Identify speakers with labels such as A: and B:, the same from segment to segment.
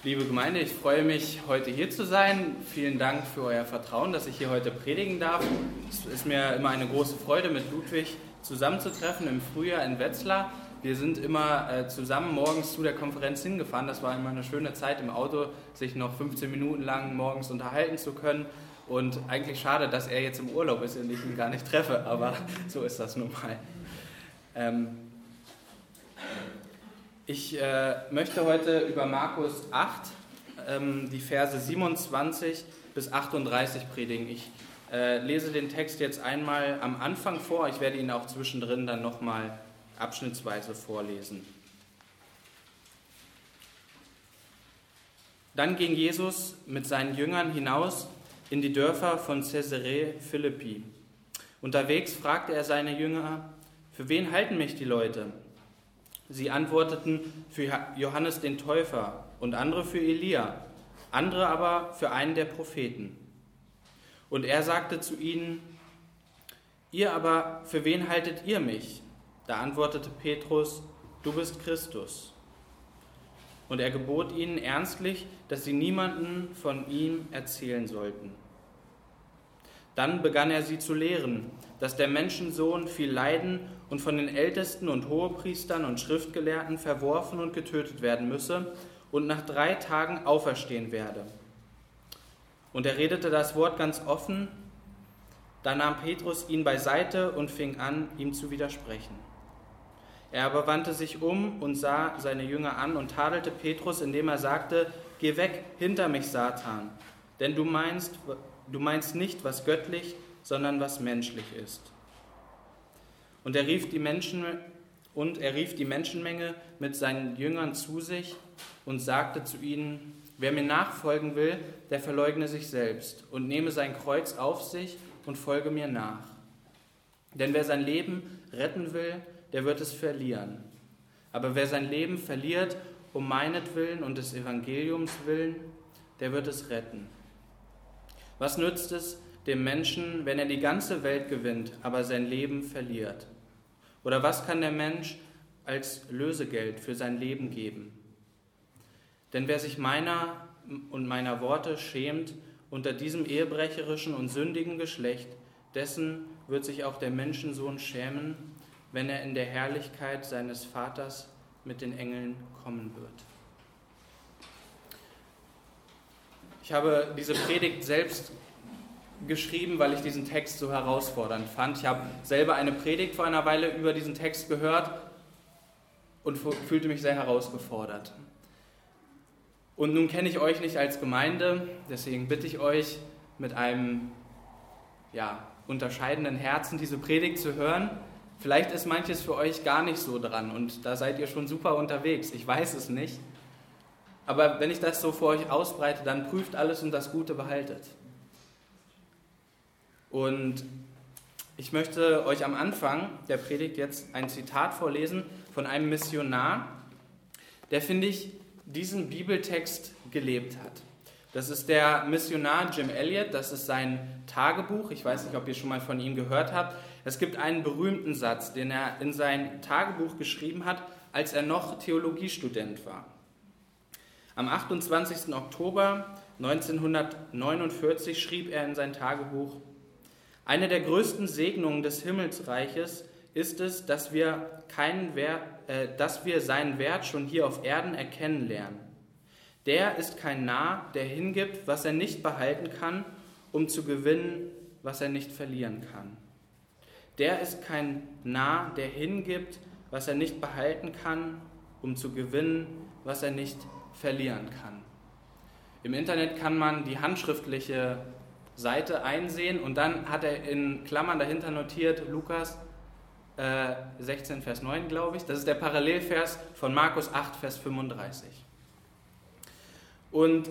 A: Liebe Gemeinde, ich freue mich, heute hier zu sein. Vielen Dank für euer Vertrauen, dass ich hier heute predigen darf. Es ist mir immer eine große Freude, mit Ludwig zusammenzutreffen im Frühjahr in Wetzlar. Wir sind immer zusammen morgens zu der Konferenz hingefahren. Das war immer eine schöne Zeit im Auto, sich noch 15 Minuten lang morgens unterhalten zu können. Und eigentlich schade, dass er jetzt im Urlaub ist und ich ihn gar nicht treffe, aber so ist das nun mal. Ich möchte heute über Markus 8, die Verse 27 bis 38 predigen. Ich lese den Text jetzt einmal am Anfang vor. Ich werde ihn auch zwischendrin dann nochmal abschnittsweise vorlesen. Dann ging Jesus mit seinen Jüngern hinaus in die Dörfer von Caesarea Philippi. Unterwegs fragte er seine Jünger: Für wen halten mich die Leute? Sie antworteten: Für Johannes den Täufer und andere für Elia, andere aber für einen der Propheten. Und er sagte zu ihnen: Ihr aber, für wen haltet ihr mich? Da antwortete Petrus: Du bist Christus. Und er gebot ihnen ernstlich, dass sie niemanden von ihm erzählen sollten. Dann begann er sie zu lehren, dass der Menschensohn viel leiden und von den Ältesten und Hohepriestern und Schriftgelehrten verworfen und getötet werden müsse und nach 3 Tagen auferstehen werde. Und er redete das Wort ganz offen. Da nahm Petrus ihn beiseite und fing an, ihm zu widersprechen. Er aber wandte sich um und sah seine Jünger an und tadelte Petrus, indem er sagte: Geh weg hinter mich, Satan, denn du meinst nicht, was göttlich, sondern was menschlich ist. Und er rief die Menschenmenge mit seinen Jüngern zu sich und sagte zu ihnen: Wer mir nachfolgen will, der verleugne sich selbst und nehme sein Kreuz auf sich und folge mir nach. Denn wer sein Leben retten will, der wird es verlieren. Aber wer sein Leben verliert, um meinetwillen und des Evangeliums willen, der wird es retten. Was nützt es dem Menschen, wenn er die ganze Welt gewinnt, aber sein Leben verliert? Oder was kann der Mensch als Lösegeld für sein Leben geben? Denn wer sich meiner und meiner Worte schämt unter diesem ehebrecherischen und sündigen Geschlecht, dessen wird sich auch der Menschensohn schämen, wenn er in der Herrlichkeit seines Vaters mit den Engeln kommen wird. Ich habe diese Predigt selbst geschrieben, weil ich diesen Text so herausfordernd fand. Ich habe selber eine Predigt vor einer Weile über diesen Text gehört und fühlte mich sehr herausgefordert. Und nun kenne ich euch nicht als Gemeinde, deswegen bitte ich euch, mit einem unterscheidenden Herzen diese Predigt zu hören. Vielleicht ist manches für euch gar nicht so dran und da seid ihr schon super unterwegs, ich weiß es nicht. Aber wenn ich das so vor euch ausbreite, dann prüft alles und das Gute behaltet. Und ich möchte euch am Anfang der Predigt jetzt ein Zitat vorlesen von einem Missionar, der, finde ich, diesen Bibeltext gelebt hat. Das ist der Missionar Jim Elliot, das ist sein Tagebuch. Ich weiß nicht, ob ihr schon mal von ihm gehört habt. Es gibt einen berühmten Satz, den er in sein Tagebuch geschrieben hat, als er noch Theologiestudent war. Am 28. Oktober 1949 schrieb er in sein Tagebuch: Eine der größten Segnungen des Himmelsreiches ist es, dass wir seinen Wert schon hier auf Erden erkennen lernen. Der ist kein Narr, der hingibt, was er nicht behalten kann, um zu gewinnen, was er nicht verlieren kann. Der ist kein Narr, der hingibt, was er nicht behalten kann, um zu gewinnen, was er nicht verlieren kann. Im Internet kann man die handschriftliche Seite einsehen und dann hat er in Klammern dahinter notiert Lukas 16, Vers 9, glaube ich. Das ist der Parallelvers von Markus 8, Vers 35. Und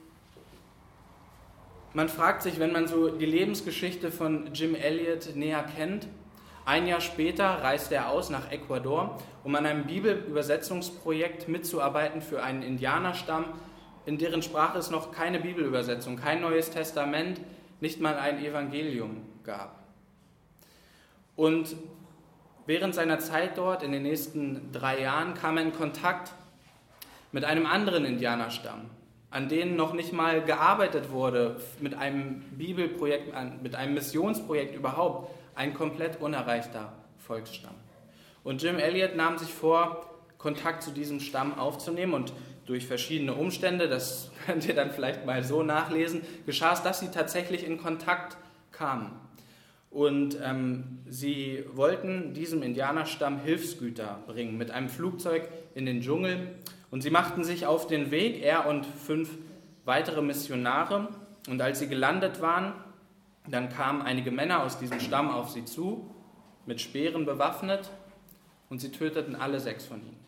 A: man fragt sich, wenn man so die Lebensgeschichte von Jim Elliot näher kennt, 1 Jahr später reist er aus nach Ecuador, um an einem Bibelübersetzungsprojekt mitzuarbeiten für einen Indianerstamm, in deren Sprache es noch keine Bibelübersetzung, kein Neues Testament, nicht mal ein Evangelium gab. Und während seiner Zeit dort, in den nächsten 3 Jahren, kam er in Kontakt mit einem anderen Indianerstamm, an denen noch nicht mal gearbeitet wurde, mit einem Bibelprojekt, mit einem Missionsprojekt überhaupt, ein komplett unerreichter Volksstamm. Und Jim Elliot nahm sich vor, Kontakt zu diesem Stamm aufzunehmen, und durch verschiedene Umstände, das könnt ihr dann vielleicht mal so nachlesen, geschah es, dass sie tatsächlich in Kontakt kamen. Und sie wollten diesem Indianerstamm Hilfsgüter bringen mit einem Flugzeug in den Dschungel. Und sie machten sich auf den Weg, er und 5 weitere Missionare. Und als sie gelandet waren, dann kamen einige Männer aus diesem Stamm auf sie zu, mit Speeren bewaffnet, und sie töteten alle 6 von ihnen.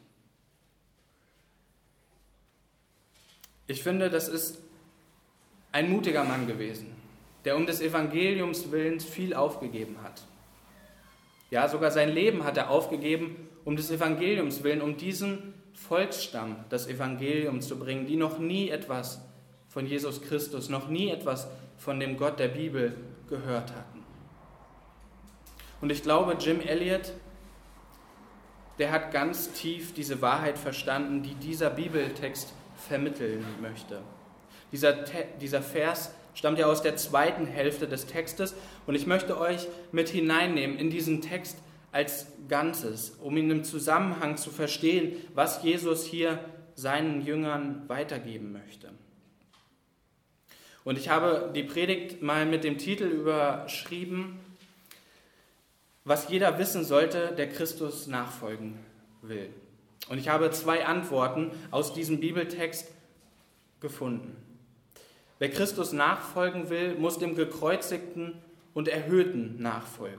A: Ich finde, das ist ein mutiger Mann gewesen, der um des Evangeliums Willens viel aufgegeben hat. Ja, sogar sein Leben hat er aufgegeben, um des Evangeliums willen, um diesem Volksstamm das Evangelium zu bringen, die noch nie etwas von Jesus Christus, noch nie etwas von dem Gott der Bibel gehört hatten. Und ich glaube, Jim Elliot, der hat ganz tief diese Wahrheit verstanden, die dieser Bibeltext vermitteln möchte. Dieser Vers stammt ja aus der zweiten Hälfte des Textes, und ich möchte euch mit hineinnehmen in diesen Text als Ganzes, um ihn im Zusammenhang zu verstehen, was Jesus hier seinen Jüngern weitergeben möchte. Und ich habe die Predigt mal mit dem Titel überschrieben: Was jeder wissen sollte, der Christus nachfolgen will. Und ich habe 2 Antworten aus diesem Bibeltext gefunden. Wer Christus nachfolgen will, muss dem Gekreuzigten und Erhöhten nachfolgen.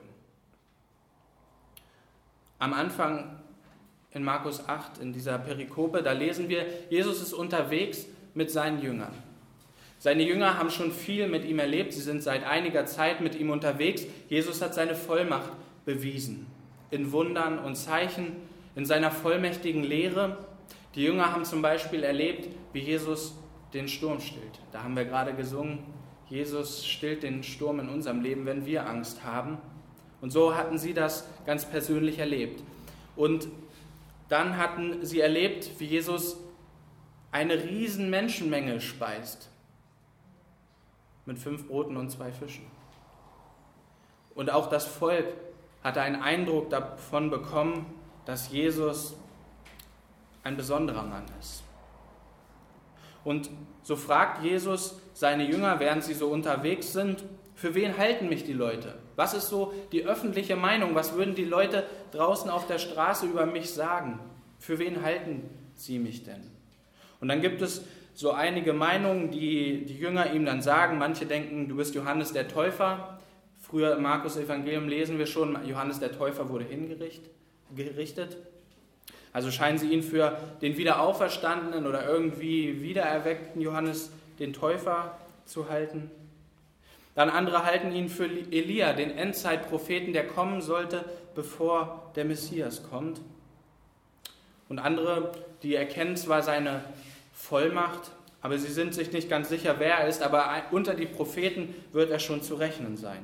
A: Am Anfang in Markus 8, in dieser Perikope, da lesen wir, Jesus ist unterwegs mit seinen Jüngern. Seine Jünger haben schon viel mit ihm erlebt, sie sind seit einiger Zeit mit ihm unterwegs. Jesus hat seine Vollmacht bewiesen, in Wundern und Zeichen, in seiner vollmächtigen Lehre. Die Jünger haben zum Beispiel erlebt, wie Jesus den Sturm stillt. Da haben wir gerade gesungen, Jesus stillt den Sturm in unserem Leben, wenn wir Angst haben. Und so hatten sie das ganz persönlich erlebt. Und dann hatten sie erlebt, wie Jesus eine riesen Menschenmenge speist. Mit 5 Broten und 2 Fischen. Und auch das Volk hatte einen Eindruck davon bekommen, dass Jesus ein besonderer Mann ist. Und so fragt Jesus seine Jünger, während sie so unterwegs sind: Für wen halten mich die Leute? Was ist so die öffentliche Meinung? Was würden die Leute draußen auf der Straße über mich sagen? Für wen halten sie mich denn? Und dann gibt es so einige Meinungen, die die Jünger ihm dann sagen. Manche denken, du bist Johannes der Täufer. Früher im Markus-Evangelium lesen wir schon, Johannes der Täufer wurde hingerichtet. Also scheinen sie ihn für den Wiederauferstandenen oder irgendwie wiedererweckten Johannes den Täufer zu halten. Dann andere halten ihn für Elia, den Endzeitpropheten, der kommen sollte, bevor der Messias kommt. Und andere, die erkennen zwar seine Vollmacht, aber sie sind sich nicht ganz sicher, wer er ist, aber unter die Propheten wird er schon zu rechnen sein.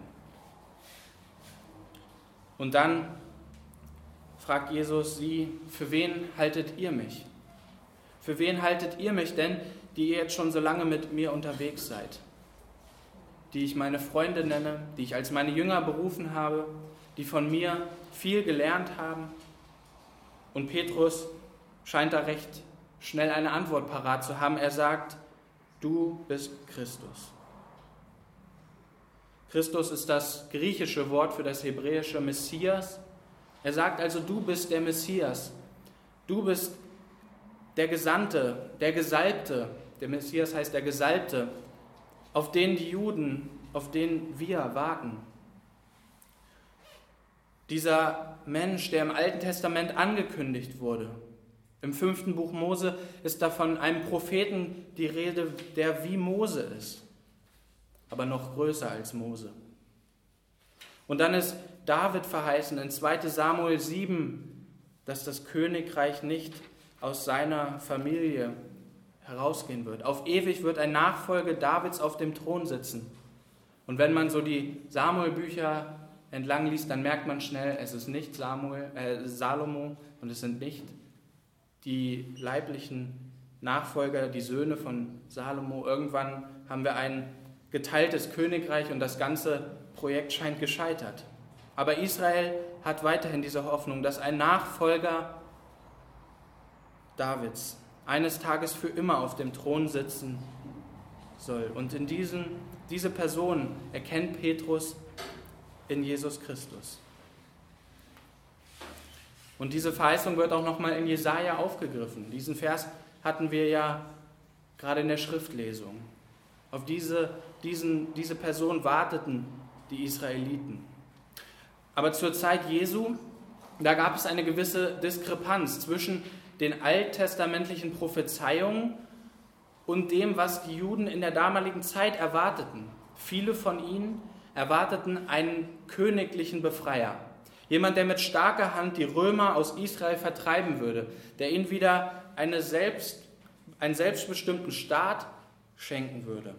A: Und dann fragt Jesus sie: Für wen haltet ihr mich? Für wen haltet ihr mich denn, die ihr jetzt schon so lange mit mir unterwegs seid? Die ich meine Freunde nenne, die ich als meine Jünger berufen habe, die von mir viel gelernt haben. Und Petrus scheint da recht schnell eine Antwort parat zu haben. Er sagt: Du bist Christus. Christus ist das griechische Wort für das hebräische Messias. Er sagt also, du bist der Messias. Du bist der Gesandte, der Gesalbte. Der Messias heißt der Gesalbte, auf den die Juden, auf den wir warten. Dieser Mensch, der im Alten Testament angekündigt wurde. Im 5. Buch Mose ist da von einem Propheten die Rede, der wie Mose ist, aber noch größer als Mose. Und dann ist David verheißen in 2. Samuel 7, dass das Königreich nicht aus seiner Familie herausgehen wird. Auf ewig wird ein Nachfolger Davids auf dem Thron sitzen. Und wenn man so die Samuel-Bücher entlang liest, dann merkt man schnell, es ist nicht Salomo und es sind nicht die leiblichen Nachfolger, die Söhne von Salomo. Irgendwann haben wir ein geteiltes Königreich und das ganze Projekt scheint gescheitert. Aber Israel hat weiterhin diese Hoffnung, dass ein Nachfolger Davids eines Tages für immer auf dem Thron sitzen soll. Und in diese Person erkennt Petrus in Jesus Christus. Und diese Verheißung wird auch nochmal in Jesaja aufgegriffen. Diesen Vers hatten wir ja gerade in der Schriftlesung. Auf diese Person warteten die Israeliten. Aber zur Zeit Jesu, da gab es eine gewisse Diskrepanz zwischen den alttestamentlichen Prophezeiungen und dem, was die Juden in der damaligen Zeit erwarteten. Viele von ihnen erwarteten einen königlichen Befreier. Jemand, der mit starker Hand die Römer aus Israel vertreiben würde, der ihnen wieder einen selbstbestimmten Staat schenken würde.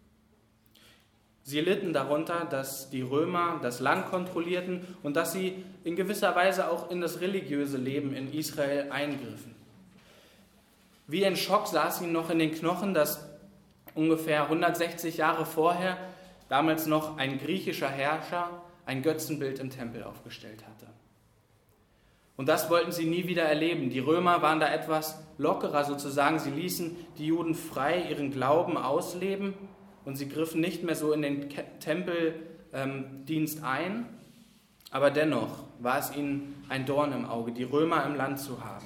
A: Sie litten darunter, dass die Römer das Land kontrollierten und dass sie in gewisser Weise auch in das religiöse Leben in Israel eingriffen. Wie ein Schock saß ihnen noch in den Knochen, dass ungefähr 160 Jahre vorher damals noch ein griechischer Herrscher ein Götzenbild im Tempel aufgestellt hatte. Und das wollten sie nie wieder erleben. Die Römer waren da etwas lockerer sozusagen. Sie ließen die Juden frei ihren Glauben ausleben und sie griffen nicht mehr so in den Tempeldienst ein. Aber dennoch war es ihnen ein Dorn im Auge, die Römer im Land zu haben.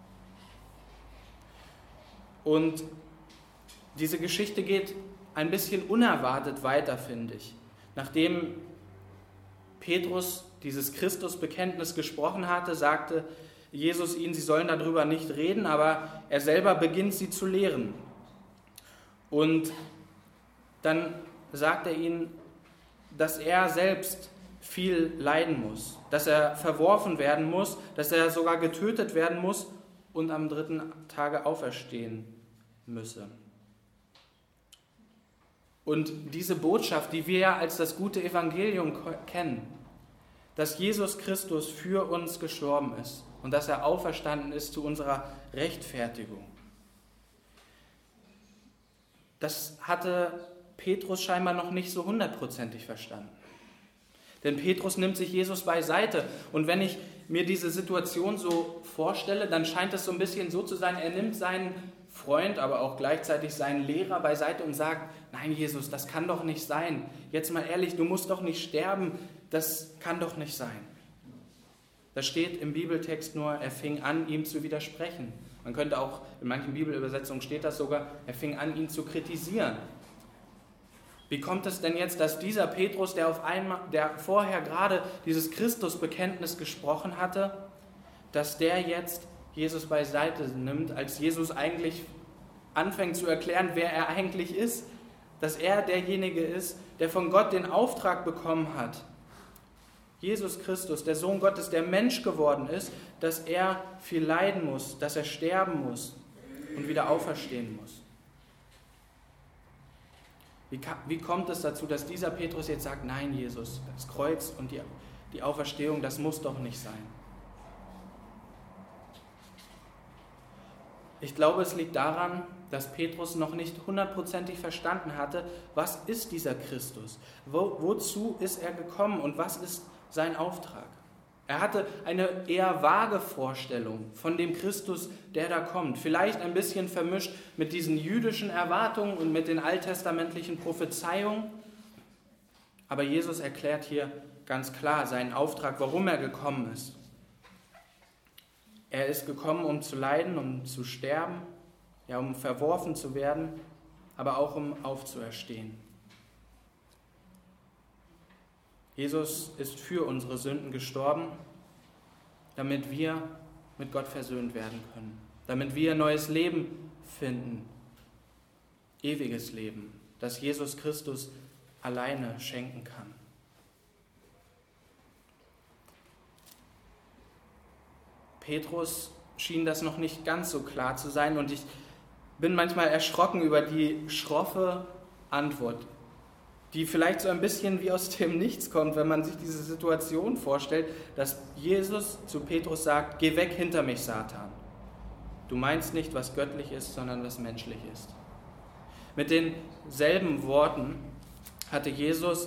A: Und diese Geschichte geht ein bisschen unerwartet weiter, finde ich. Nachdem Petrus dieses Christusbekenntnis gesprochen hatte, sagte Jesus ihnen, sie sollen darüber nicht reden, aber er selber beginnt sie zu lehren. Und dann sagt er ihnen, dass er selbst viel leiden muss, dass er verworfen werden muss, dass er sogar getötet werden muss und am 3. Tage auferstehen müsse. Und diese Botschaft, die wir ja als das gute Evangelium kennen, dass Jesus Christus für uns gestorben ist und dass er auferstanden ist zu unserer Rechtfertigung, das hatte Petrus scheinbar noch nicht so 100%ig verstanden. Denn Petrus nimmt sich Jesus beiseite. Und wenn ich mir diese Situation so vorstelle, dann scheint es so ein bisschen so zu sein, er nimmt seinen Freund, aber auch gleichzeitig seinen Lehrer beiseite und sagt, nein Jesus, das kann doch nicht sein. Jetzt mal ehrlich, du musst doch nicht sterben, das kann doch nicht sein. Da steht im Bibeltext nur, er fing an, ihm zu widersprechen. Man könnte auch, in manchen Bibelübersetzungen steht das sogar, er fing an, ihn zu kritisieren. Wie kommt es denn jetzt, dass dieser Petrus, der vorher gerade dieses Christusbekenntnis gesprochen hatte, dass der jetzt Jesus beiseite nimmt, als Jesus eigentlich anfängt zu erklären, wer er eigentlich ist, dass er derjenige ist, der von Gott den Auftrag bekommen hat, Jesus Christus, der Sohn Gottes, der Mensch geworden ist, dass er viel leiden muss, dass er sterben muss und wieder auferstehen muss. Wie kommt es dazu, dass dieser Petrus jetzt sagt, nein Jesus, das Kreuz und die Auferstehung, das muss doch nicht sein? Ich glaube, es liegt daran, dass Petrus noch nicht 100%ig verstanden hatte, was ist dieser Christus? Wozu ist er gekommen und was ist sein Auftrag? Er hatte eine eher vage Vorstellung von dem Christus, der da kommt. Vielleicht ein bisschen vermischt mit diesen jüdischen Erwartungen und mit den alttestamentlichen Prophezeiungen. Aber Jesus erklärt hier ganz klar seinen Auftrag, warum er gekommen ist. Er ist gekommen, um zu leiden, um zu sterben, ja, um verworfen zu werden, aber auch um aufzuerstehen. Jesus ist für unsere Sünden gestorben, damit wir mit Gott versöhnt werden können, damit wir neues Leben finden, ewiges Leben, das Jesus Christus alleine schenken kann. Petrus schien das noch nicht ganz so klar zu sein und ich bin manchmal erschrocken über die schroffe Antwort, die vielleicht so ein bisschen wie aus dem Nichts kommt, wenn man sich diese Situation vorstellt, dass Jesus zu Petrus sagt, geh weg hinter mich, Satan. Du meinst nicht, was göttlich ist, sondern was menschlich ist. Mit denselben Worten hatte Jesus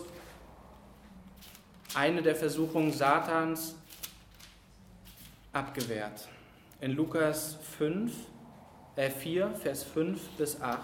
A: eine der Versuchungen Satans abgewehrt. In Lukas 4, Vers 5 bis 8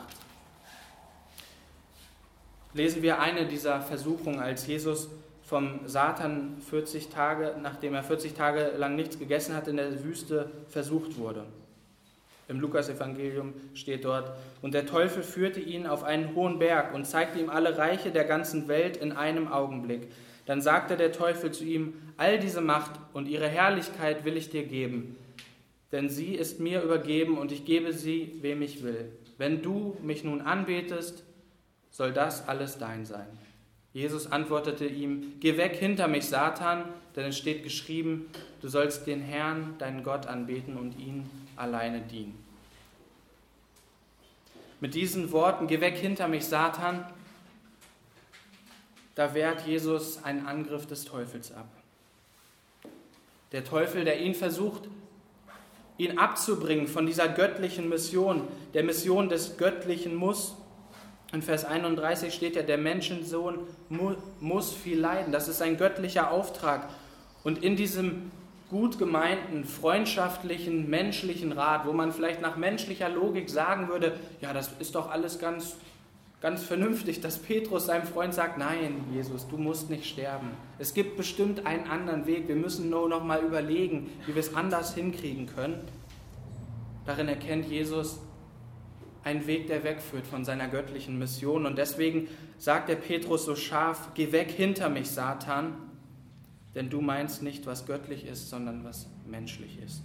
A: lesen wir eine dieser Versuchungen, als Jesus vom Satan 40 Tage, nachdem er 40 Tage lang nichts gegessen hat, in der Wüste versucht wurde. Im Lukas-Evangelium steht dort: Und der Teufel führte ihn auf einen hohen Berg und zeigte ihm alle Reiche der ganzen Welt in einem Augenblick. Dann sagte der Teufel zu ihm: All diese Macht und ihre Herrlichkeit will ich dir geben, denn sie ist mir übergeben und ich gebe sie, wem ich will. Wenn du mich nun anbetest, soll das alles dein sein. Jesus antwortete ihm: Geh weg hinter mich, Satan, denn es steht geschrieben, du sollst den Herrn, deinen Gott, anbeten und ihn alleine dienen. Mit diesen Worten, geh weg hinter mich, Satan, da wehrt Jesus einen Angriff des Teufels ab. Der Teufel, der ihn versucht, ihn abzubringen von dieser göttlichen Mission, der Mission des göttlichen Muss. In Vers 31 steht ja, der Menschensohn muss viel leiden. Das ist ein göttlicher Auftrag. Und in diesem gut gemeinten, freundschaftlichen, menschlichen Rat, wo man vielleicht nach menschlicher Logik sagen würde, ja, das ist doch alles ganz vernünftig, dass Petrus seinem Freund sagt, nein, Jesus, du musst nicht sterben. Es gibt bestimmt einen anderen Weg. Wir müssen nur noch mal überlegen, wie wir es anders hinkriegen können. Darin erkennt Jesus einen Weg, der wegführt von seiner göttlichen Mission. Und deswegen sagt der Petrus so scharf, geh weg hinter mich, Satan, denn du meinst nicht, was göttlich ist, sondern was menschlich ist.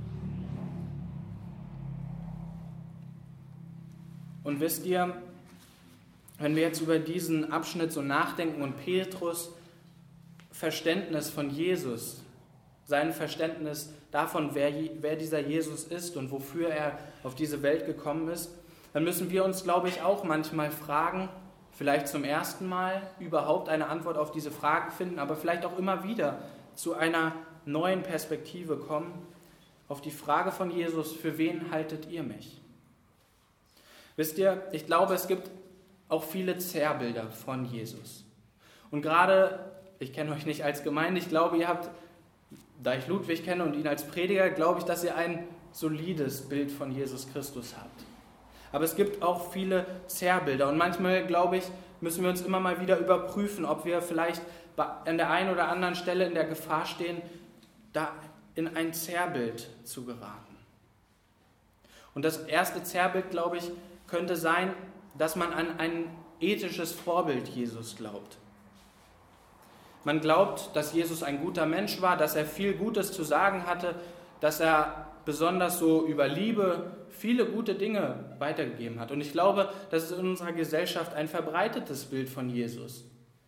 A: Und wisst ihr, wenn wir jetzt über diesen Abschnitt so nachdenken und Petrus Verständnis von Jesus, sein Verständnis davon, wer dieser Jesus ist und wofür er auf diese Welt gekommen ist, dann müssen wir uns, glaube ich, auch manchmal fragen, vielleicht zum ersten Mal überhaupt eine Antwort auf diese Fragen finden, aber vielleicht auch immer wieder zu einer neuen Perspektive kommen, auf die Frage von Jesus, für wen haltet ihr mich? Wisst ihr, ich glaube, es gibt auch viele Zerrbilder von Jesus. Und gerade, ich kenne euch nicht als Gemeinde, ich glaube, ihr habt, da ich Ludwig kenne und ihn als Prediger, glaube ich, dass ihr ein solides Bild von Jesus Christus habt. Aber es gibt auch viele Zerrbilder und manchmal, glaube ich, müssen wir uns immer mal wieder überprüfen, ob wir vielleicht an der einen oder anderen Stelle in der Gefahr stehen, da in ein Zerrbild zu geraten. Und das erste Zerrbild, glaube ich, könnte sein, dass man an ein ethisches Vorbild Jesus glaubt. Man glaubt, dass Jesus ein guter Mensch war, dass er viel Gutes zu sagen hatte, dass er besonders so über Liebe viele gute Dinge weitergegeben hat. Und ich glaube, das ist in unserer Gesellschaft ein verbreitetes Bild von Jesus.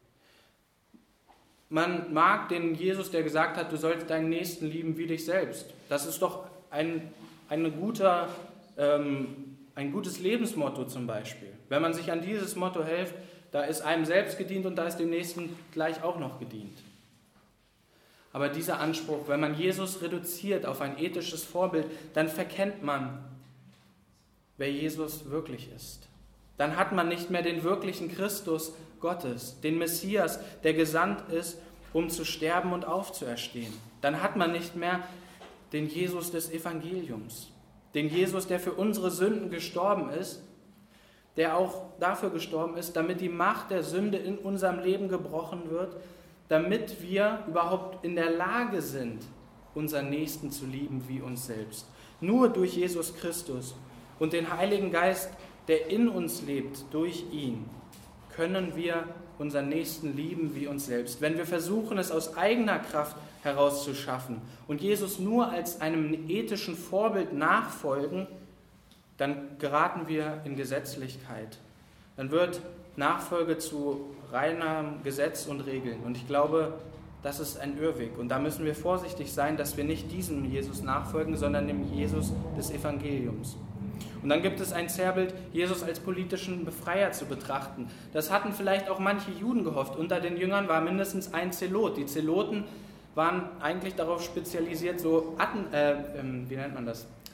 A: Man mag den Jesus, der gesagt hat, du sollst deinen Nächsten lieben wie dich selbst. Das ist doch ein gutes Lebensmotto zum Beispiel. Wenn man sich an dieses Motto hält, da ist einem selbst gedient und da ist dem Nächsten gleich auch noch gedient. Aber dieser Anspruch, wenn man Jesus reduziert auf ein ethisches Vorbild, dann verkennt man, wer Jesus wirklich ist. Dann hat man nicht mehr den wirklichen Christus Gottes, den Messias, der gesandt ist, um zu sterben und aufzuerstehen. Dann hat man nicht mehr den Jesus des Evangeliums, den Jesus, der für unsere Sünden gestorben ist, der auch dafür gestorben ist, damit die Macht der Sünde in unserem Leben gebrochen wird, damit wir überhaupt in der Lage sind, unseren Nächsten zu lieben wie uns selbst. Nur durch Jesus Christus und den Heiligen Geist, der in uns lebt, durch ihn, können wir unseren Nächsten lieben wie uns selbst. Wenn wir versuchen, es aus eigener Kraft herauszuschaffen und Jesus nur als einem ethischen Vorbild nachfolgen, dann geraten wir in Gesetzlichkeit. Dann wird Nachfolge zu reinem Gesetz und Regeln. Und ich glaube, das ist ein Irrweg. Und da müssen wir vorsichtig sein, dass wir nicht diesem Jesus nachfolgen, sondern dem Jesus des Evangeliums. Und dann gibt es ein Zerrbild, Jesus als politischen Befreier zu betrachten. Das hatten vielleicht auch manche Juden gehofft. Unter den Jüngern war mindestens ein Zelot. Die Zeloten waren eigentlich darauf spezialisiert, so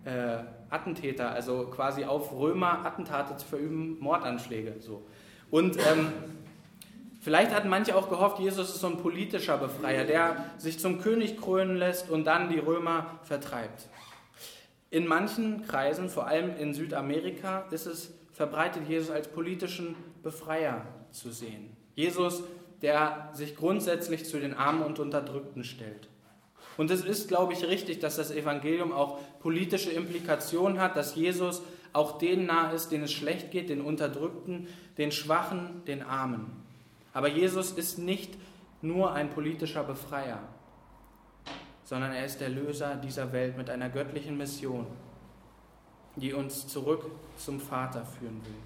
A: Attentäter, also quasi auf Römer Attentate zu verüben, Mordanschläge. So. Und vielleicht hatten manche auch gehofft, Jesus ist so ein politischer Befreier, der sich zum König krönen lässt und dann die Römer vertreibt. In manchen Kreisen, vor allem in Südamerika, ist es verbreitet, Jesus als politischen Befreier zu sehen. Jesus, der sich grundsätzlich zu den Armen und Unterdrückten stellt. Und es ist, glaube ich, richtig, dass das Evangelium auch politische Implikationen hat, dass Jesus auch denen nahe ist, denen es schlecht geht, den Unterdrückten, den Schwachen, den Armen. Aber Jesus ist nicht nur ein politischer Befreier, sondern er ist der Löser dieser Welt mit einer göttlichen Mission, die uns zurück zum Vater führen will.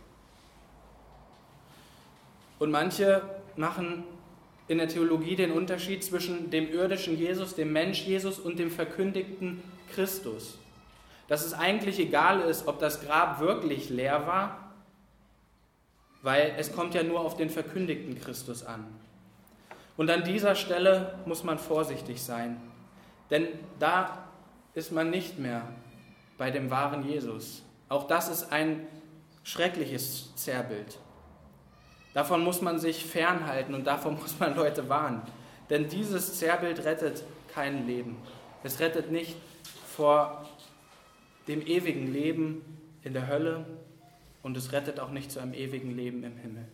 A: Und manche machen in der Theologie den Unterschied zwischen dem irdischen Jesus, dem Mensch Jesus und dem verkündigten Christus. Dass es eigentlich egal ist, ob das Grab wirklich leer war, weil es kommt ja nur auf den verkündigten Christus an. Und an dieser Stelle muss man vorsichtig sein, denn da ist man nicht mehr bei dem wahren Jesus. Auch das ist ein schreckliches Zerrbild. Davon muss man sich fernhalten und davon muss man Leute warnen. Denn dieses Zerrbild rettet kein Leben. Es rettet nicht vor dem ewigen Leben in der Hölle und es rettet auch nicht zu einem ewigen Leben im Himmel.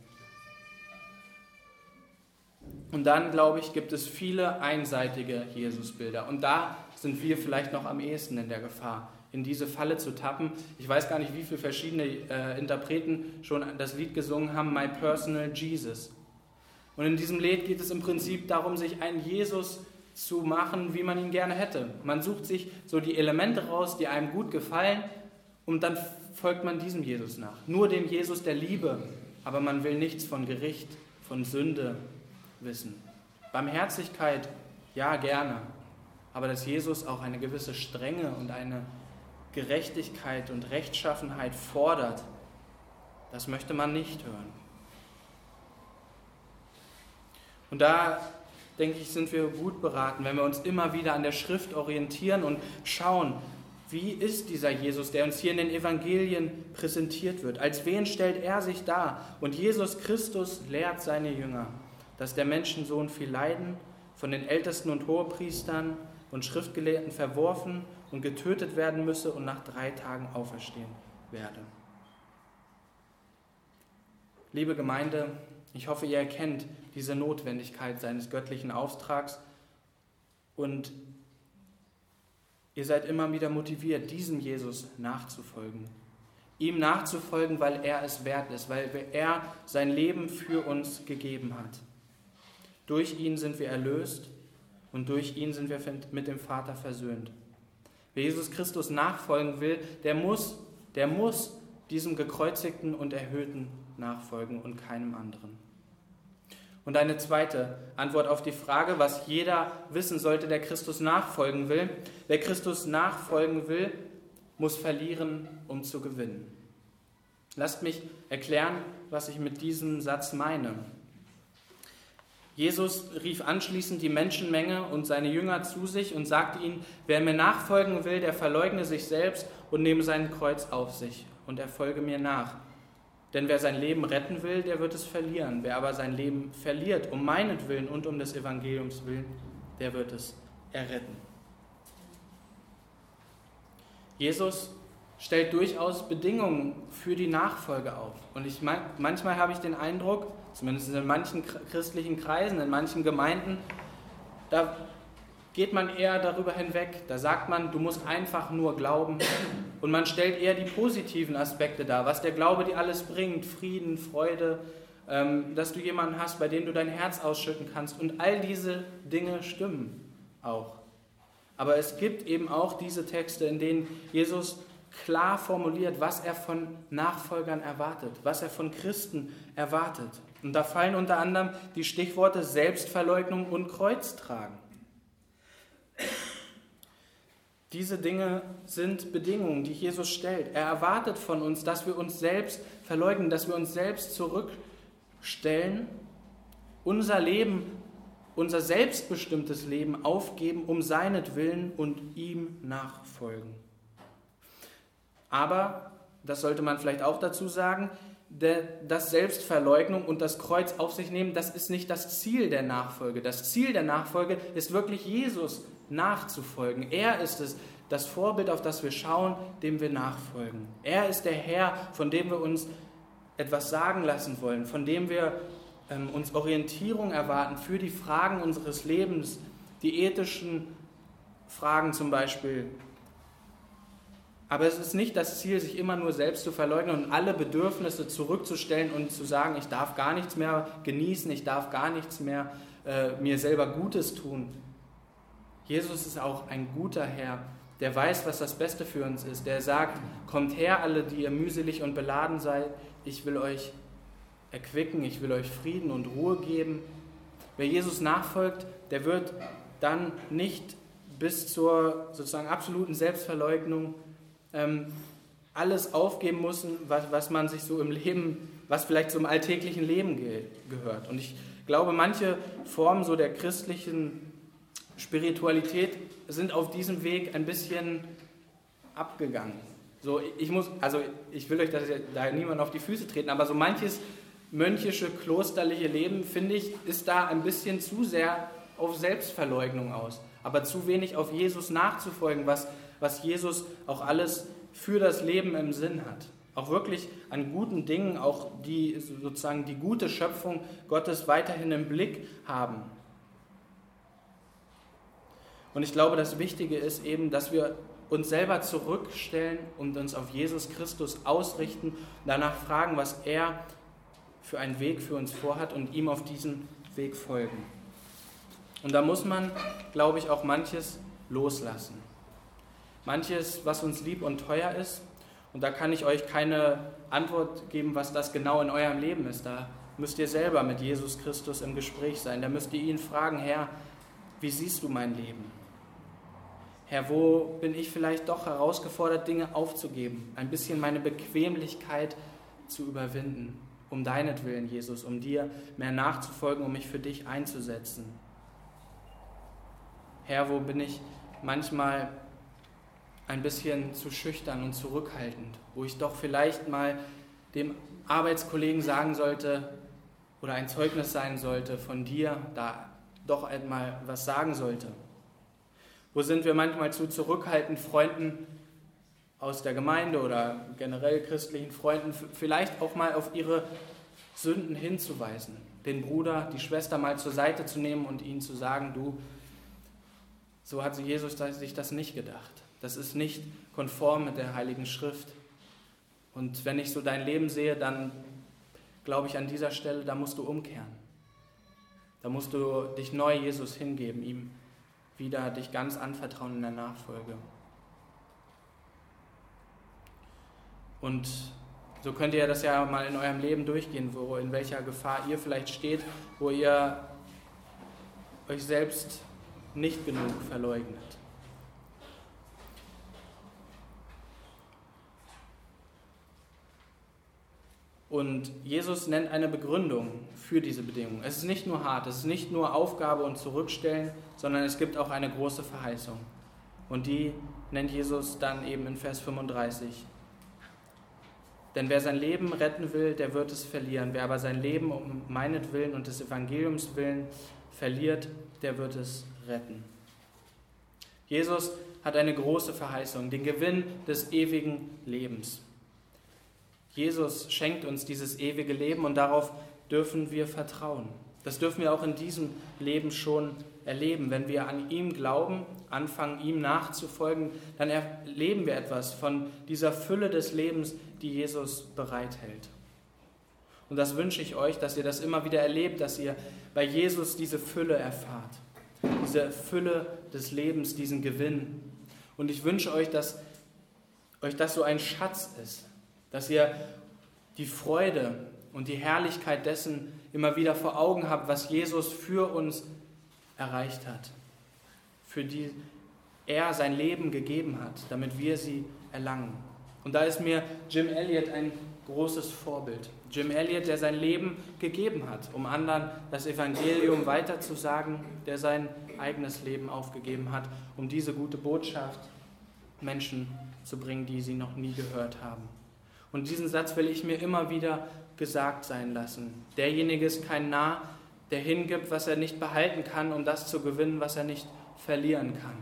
A: Und dann, glaube ich, gibt es viele einseitige Jesusbilder. Und da sind wir vielleicht noch am ehesten in der Gefahr, in diese Falle zu tappen. Ich weiß gar nicht, wie viele verschiedene Interpreten schon das Lied gesungen haben, My Personal Jesus. Und in diesem Lied geht es im Prinzip darum, sich einen Jesus zu machen, wie man ihn gerne hätte. Man sucht sich so die Elemente raus, die einem gut gefallen, und dann folgt man diesem Jesus nach. Nur dem Jesus der Liebe, aber man will nichts von Gericht, von Sünde wissen. Barmherzigkeit, ja, gerne, aber dass Jesus auch eine gewisse Strenge und eine Gerechtigkeit und Rechtschaffenheit fordert, das möchte man nicht hören. Und da, denke ich, sind wir gut beraten, wenn wir uns immer wieder an der Schrift orientieren und schauen, wie ist dieser Jesus, der uns hier in den Evangelien präsentiert wird? Als wen stellt er sich dar? Und Jesus Christus lehrt seine Jünger, dass der Menschensohn viel Leiden, von den Ältesten und Hohepriestern und Schriftgelehrten verworfen und getötet werden müsse und nach 3 Tagen auferstehen werde. Liebe Gemeinde, ich hoffe, ihr erkennt diese Notwendigkeit seines göttlichen Auftrags und ihr seid immer wieder motiviert, diesem Jesus nachzufolgen. Ihm nachzufolgen, weil er es wert ist, weil er sein Leben für uns gegeben hat. Durch ihn sind wir erlöst und durch ihn sind wir mit dem Vater versöhnt. Wer Jesus Christus nachfolgen will, der muss diesem gekreuzigten und erhöhten nachfolgen und keinem anderen. Und eine zweite Antwort auf die Frage, was jeder wissen sollte, der Christus nachfolgen will. Wer Christus nachfolgen will, muss verlieren, um zu gewinnen. Lasst mich erklären, was ich mit diesem Satz meine. Jesus rief anschließend die Menschenmenge und seine Jünger zu sich und sagte ihnen, wer mir nachfolgen will, der verleugne sich selbst und nehme sein Kreuz auf sich und er folge mir nach. Denn wer sein Leben retten will, der wird es verlieren. Wer aber sein Leben verliert, um meinetwillen und um des Evangeliums willen, der wird es erretten. Jesus stellt durchaus Bedingungen für die Nachfolge auf. Und manchmal habe ich den Eindruck, zumindest in manchen christlichen Kreisen, in manchen Gemeinden, da geht man eher darüber hinweg. Da sagt man, du musst einfach nur glauben. Und man stellt eher die positiven Aspekte dar, was der Glaube dir alles bringt, Frieden, Freude, dass du jemanden hast, bei dem du dein Herz ausschütten kannst. Und all diese Dinge stimmen auch. Aber es gibt eben auch diese Texte, in denen Jesus klar formuliert, was er von Nachfolgern erwartet, was er von Christen erwartet. Und da fallen unter anderem die Stichworte Selbstverleugnung und Kreuztragen. Diese Dinge sind Bedingungen, die Jesus stellt. Er erwartet von uns, dass wir uns selbst verleugnen, dass wir uns selbst zurückstellen, unser Leben, unser selbstbestimmtes Leben aufgeben, um seinetwillen und ihm nachfolgen. Aber, das sollte man vielleicht auch dazu sagen, das Selbstverleugnung und das Kreuz auf sich nehmen, das ist nicht das Ziel der Nachfolge. Das Ziel der Nachfolge ist wirklich Jesus nachzufolgen. Er ist es, das Vorbild, auf das wir schauen, dem wir nachfolgen. Er ist der Herr, von dem wir uns etwas sagen lassen wollen, von dem wir uns Orientierung erwarten für die Fragen unseres Lebens, die ethischen Fragen zum Beispiel. Aber es ist nicht das Ziel, sich immer nur selbst zu verleugnen und alle Bedürfnisse zurückzustellen und zu sagen, ich darf gar nichts mehr genießen, ich darf gar nichts mehr mir selber Gutes tun. Jesus ist auch ein guter Herr, der weiß, was das Beste für uns ist. Der sagt, kommt her, alle, die ihr mühselig und beladen seid, ich will euch erquicken, ich will euch Frieden und Ruhe geben. Wer Jesus nachfolgt, der wird dann nicht bis zur sozusagen absoluten Selbstverleugnung alles aufgeben müssen, was man sich so im Leben, was vielleicht zum alltäglichen Leben gehört. Und ich glaube, manche Formen so der christlichen Spiritualität sind auf diesem Weg ein bisschen abgegangen. So, ich will euch da niemand auf die Füße treten, aber so manches mönchische, klosterliche Leben, finde ich, ist da ein bisschen zu sehr auf Selbstverleugnung aus, aber zu wenig auf Jesus nachzufolgen, was Jesus auch alles für das Leben im Sinn hat. Auch wirklich an guten Dingen, auch die sozusagen die gute Schöpfung Gottes weiterhin im Blick haben. Und ich glaube, das Wichtige ist eben, dass wir uns selber zurückstellen und uns auf Jesus Christus ausrichten, danach fragen, was er für einen Weg für uns vorhat und ihm auf diesen Weg folgen. Und da muss man, glaube ich, auch manches loslassen. Manches, was uns lieb und teuer ist. Und da kann ich euch keine Antwort geben, was das genau in eurem Leben ist. Da müsst ihr selber mit Jesus Christus im Gespräch sein. Da müsst ihr ihn fragen, Herr, wie siehst du mein Leben? Herr, wo bin ich vielleicht doch herausgefordert, Dinge aufzugeben, ein bisschen meine Bequemlichkeit zu überwinden, um deinetwillen, Jesus, um dir mehr nachzufolgen, um mich für dich einzusetzen. Herr, wo bin ich manchmal ein bisschen zu schüchtern und zurückhaltend, wo ich doch vielleicht mal dem Arbeitskollegen sagen sollte oder ein Zeugnis sein sollte von dir, da doch einmal was sagen sollte. Wo sind wir manchmal zu zurückhaltend, Freunden aus der Gemeinde oder generell christlichen Freunden vielleicht auch mal auf ihre Sünden hinzuweisen, den Bruder, die Schwester mal zur Seite zu nehmen und ihnen zu sagen, du, so hat Jesus sich das nicht gedacht. Das ist nicht konform mit der Heiligen Schrift. Und wenn ich so dein Leben sehe, dann glaube ich an dieser Stelle, da musst du umkehren. Da musst du dich neu Jesus hingeben, ihm wieder dich ganz anvertrauen in der Nachfolge. Und so könnt ihr das ja mal in eurem Leben durchgehen, in welcher Gefahr ihr vielleicht steht, wo ihr euch selbst nicht genug verleugnet. Und Jesus nennt eine Begründung für diese Bedingungen. Es ist nicht nur hart, es ist nicht nur Aufgabe und Zurückstellen, sondern es gibt auch eine große Verheißung. Und die nennt Jesus dann eben in Vers 35. Denn wer sein Leben retten will, der wird es verlieren. Wer aber sein Leben um meinetwillen und des Evangeliums willen verliert, der wird es retten. Jesus hat eine große Verheißung, den Gewinn des ewigen Lebens. Jesus schenkt uns dieses ewige Leben und darauf dürfen wir vertrauen. Das dürfen wir auch in diesem Leben schon erleben. Wenn wir an ihm glauben, anfangen, ihm nachzufolgen, dann erleben wir etwas von dieser Fülle des Lebens, die Jesus bereithält. Und das wünsche ich euch, dass ihr das immer wieder erlebt, dass ihr bei Jesus diese Fülle erfahrt. Diese Fülle des Lebens, diesen Gewinn. Und ich wünsche euch, dass euch das so ein Schatz ist. Dass ihr die Freude und die Herrlichkeit dessen immer wieder vor Augen habt, was Jesus für uns erreicht hat, für die er sein Leben gegeben hat, damit wir sie erlangen. Und da ist mir Jim Elliot ein großes Vorbild. Jim Elliot, der sein Leben gegeben hat, um anderen das Evangelium weiterzusagen, der sein eigenes Leben aufgegeben hat, um diese gute Botschaft Menschen zu bringen, die sie noch nie gehört haben. Und diesen Satz will ich mir immer wieder gesagt sein lassen. Derjenige ist kein Narr, der hingibt, was er nicht behalten kann, um das zu gewinnen, was er nicht verlieren kann.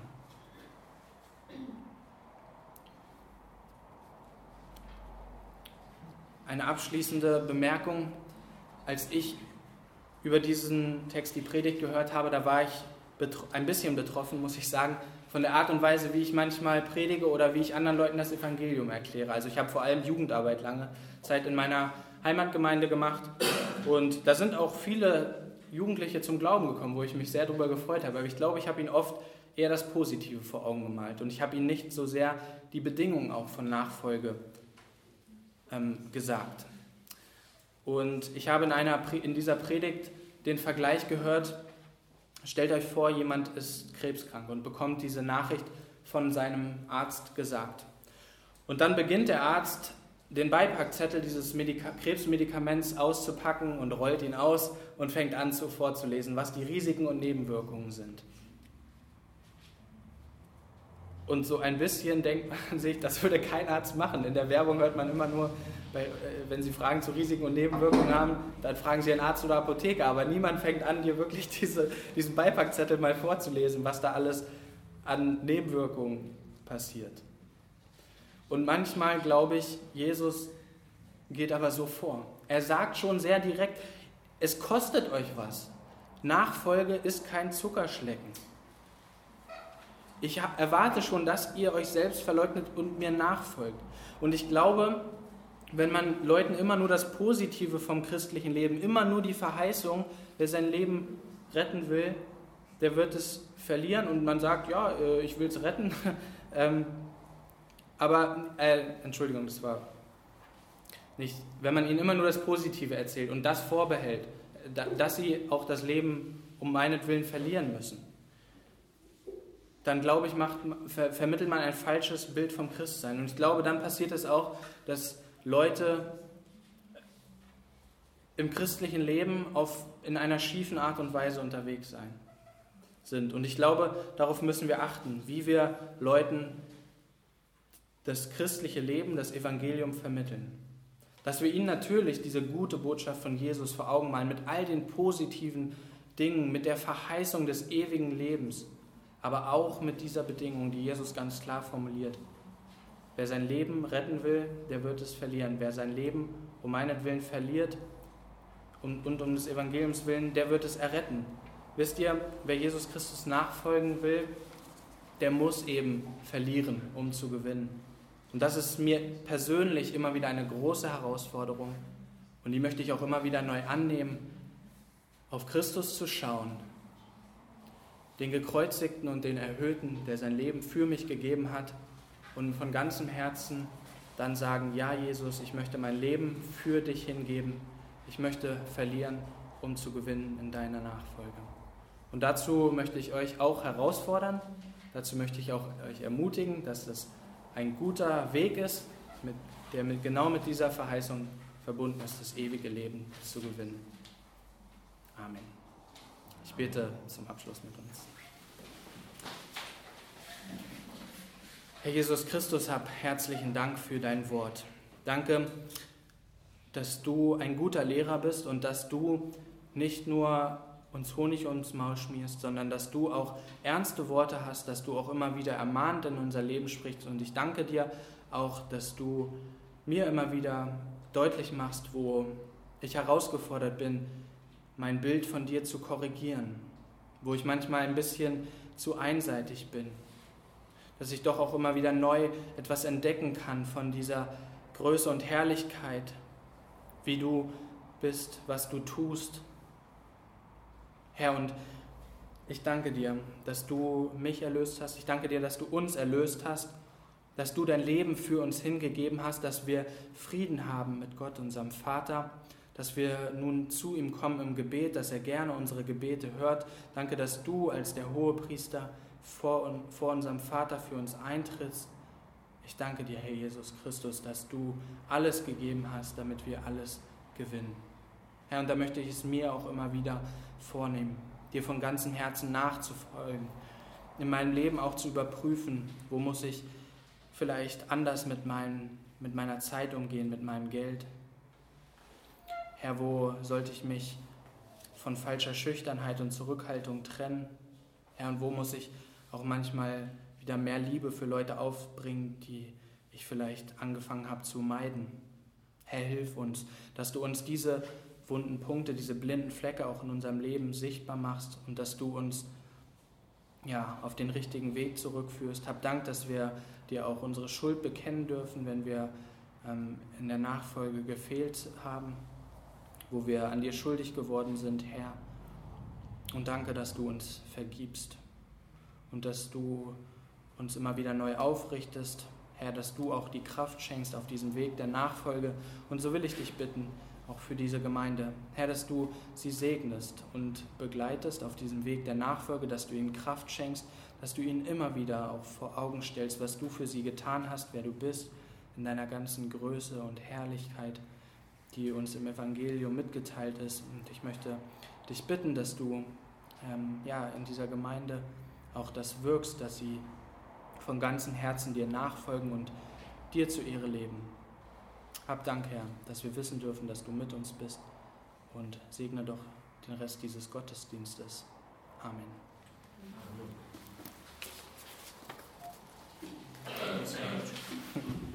A: Eine abschließende Bemerkung: Als ich über diesen Text die Predigt gehört habe, da war ich ein bisschen betroffen, muss ich sagen, von der Art und Weise, wie ich manchmal predige oder wie ich anderen Leuten das Evangelium erkläre. Also ich habe vor allem Jugendarbeit lange Zeit in meiner Heimatgemeinde gemacht und da sind auch viele Jugendliche zum Glauben gekommen, wo ich mich sehr darüber gefreut habe. Aber ich glaube, ich habe ihnen oft eher das Positive vor Augen gemalt und ich habe ihnen nicht so sehr die Bedingungen auch von Nachfolge gesagt. Und ich habe in dieser Predigt den Vergleich gehört: Stellt euch vor, jemand ist krebskrank und bekommt diese Nachricht von seinem Arzt gesagt. Und dann beginnt der Arzt, den Beipackzettel dieses Krebsmedikaments auszupacken und rollt ihn aus und fängt an vorzulesen, was die Risiken und Nebenwirkungen sind. Und so ein bisschen denkt man sich, das würde kein Arzt machen. In der Werbung hört man immer nur, wenn Sie Fragen zu Risiken und Nebenwirkungen haben, dann fragen Sie einen Arzt oder Apotheker. Aber niemand fängt an, dir wirklich diesen Beipackzettel mal vorzulesen, was da alles an Nebenwirkungen passiert. Und manchmal, glaube ich, Jesus geht aber so vor. Er sagt schon sehr direkt: Es kostet euch was. Nachfolge ist kein Zuckerschlecken. Ich erwarte schon, dass ihr euch selbst verleugnet und mir nachfolgt. Und ich glaube, wenn man Leuten immer nur das Positive vom christlichen Leben, immer nur die Verheißung, wer sein Leben retten will, der wird es verlieren. Und man sagt, ja, ich will es retten. Entschuldigung, das war nicht. Wenn man ihnen immer nur das Positive erzählt und das vorbehält, dass sie auch das Leben um meinetwillen verlieren müssen, dann glaube ich, vermittelt man ein falsches Bild vom Christsein. Und ich glaube, dann passiert es auch, dass Leute im christlichen Leben in einer schiefen Art und Weise unterwegs sind. Und ich glaube, darauf müssen wir achten, wie wir Leuten das christliche Leben, das Evangelium vermitteln. Dass wir ihnen natürlich diese gute Botschaft von Jesus vor Augen malen, mit all den positiven Dingen, mit der Verheißung des ewigen Lebens, aber auch mit dieser Bedingung, die Jesus ganz klar formuliert: Wer sein Leben retten will, der wird es verlieren. Wer sein Leben um meinetwillen verliert und um des Evangeliums willen, der wird es erretten. Wisst ihr, wer Jesus Christus nachfolgen will, der muss eben verlieren, um zu gewinnen. Und das ist mir persönlich immer wieder eine große Herausforderung. Und die möchte ich auch immer wieder neu annehmen, auf Christus zu schauen, den Gekreuzigten und den Erhöhten, der sein Leben für mich gegeben hat, und von ganzem Herzen dann sagen: Ja, Jesus, ich möchte mein Leben für dich hingeben. Ich möchte verlieren, um zu gewinnen in deiner Nachfolge. Und dazu möchte ich euch auch herausfordern, dazu möchte ich auch euch ermutigen, dass das ein guter Weg ist, der genau mit dieser Verheißung verbunden ist, das ewige Leben zu gewinnen. Amen. Ich bete zum Abschluss mit uns. Herr Jesus Christus, hab herzlichen Dank für dein Wort. Danke, dass du ein guter Lehrer bist und dass du nicht nur uns Honig ums Maul schmierst, sondern dass du auch ernste Worte hast, dass du auch immer wieder ermahnend in unser Leben sprichst. Und ich danke dir auch, dass du mir immer wieder deutlich machst, wo ich herausgefordert bin, mein Bild von dir zu korrigieren, wo ich manchmal ein bisschen zu einseitig bin, dass ich doch auch immer wieder neu etwas entdecken kann von dieser Größe und Herrlichkeit, wie du bist, was du tust. Herr, und ich danke dir, dass du mich erlöst hast. Ich danke dir, dass du uns erlöst hast, dass du dein Leben für uns hingegeben hast, dass wir Frieden haben mit Gott, unserem Vater, dass wir nun zu ihm kommen im Gebet, dass er gerne unsere Gebete hört. Danke, dass du als der Hohepriester vor unserem Vater für uns eintrittst. Ich danke dir, Herr Jesus Christus, dass du alles gegeben hast, damit wir alles gewinnen. Herr, und da möchte ich es mir auch immer wieder vornehmen, dir von ganzem Herzen nachzufolgen, in meinem Leben auch zu überprüfen, wo muss ich vielleicht anders mit meiner Zeit umgehen, mit meinem Geld? Herr, wo sollte ich mich von falscher Schüchternheit und Zurückhaltung trennen? Herr, und wo muss ich auch manchmal wieder mehr Liebe für Leute aufbringen, die ich vielleicht angefangen habe zu meiden? Herr, hilf uns, dass du uns diese wunden Punkte, diese blinden Flecke auch in unserem Leben sichtbar machst und dass du uns auf den richtigen Weg zurückführst. Hab Dank, dass wir dir auch unsere Schuld bekennen dürfen, wenn wir in der Nachfolge gefehlt haben, wo wir an dir schuldig geworden sind, Herr. Und danke, dass du uns vergibst und dass du uns immer wieder neu aufrichtest, Herr, dass du auch die Kraft schenkst auf diesem Weg der Nachfolge. Und so will ich dich bitten, auch für diese Gemeinde, Herr, dass du sie segnest und begleitest auf diesem Weg der Nachfolge, dass du ihnen Kraft schenkst, dass du ihnen immer wieder auch vor Augen stellst, was du für sie getan hast, wer du bist, in deiner ganzen Größe und Herrlichkeit, die uns im Evangelium mitgeteilt ist. Und ich möchte dich bitten, dass du in dieser Gemeinde auch das wirkst, dass sie von ganzem Herzen dir nachfolgen und dir zu Ehre leben. Hab Dank, Herr, dass wir wissen dürfen, dass du mit uns bist, und segne doch den Rest dieses Gottesdienstes. Amen.
B: Amen.